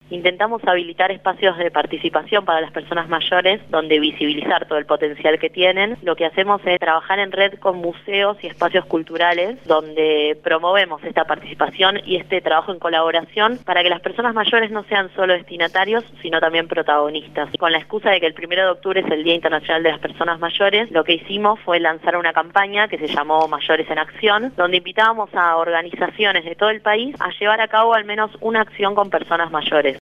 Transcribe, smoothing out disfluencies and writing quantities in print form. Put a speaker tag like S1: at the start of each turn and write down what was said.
S1: Intentamos habilitar espacios de participación para las personas mayores, donde visibilizar todo el potencial que tienen. Lo que hacemos es trabajar en red con museos y espacios culturales, donde promovemos esta participación y este trabajo en colaboración para que las personas mayores no sean solo destinatarios, sino también protagonistas. Con la excusa de que el 1 de octubre es el Día Internacional de las Personas Mayores, lo que hicimos fue lanzar una campaña que se llamó Mayores en Acción, donde invitábamos a organizaciones de todo el país a llevar a cabo al menos una acción con personas mayores.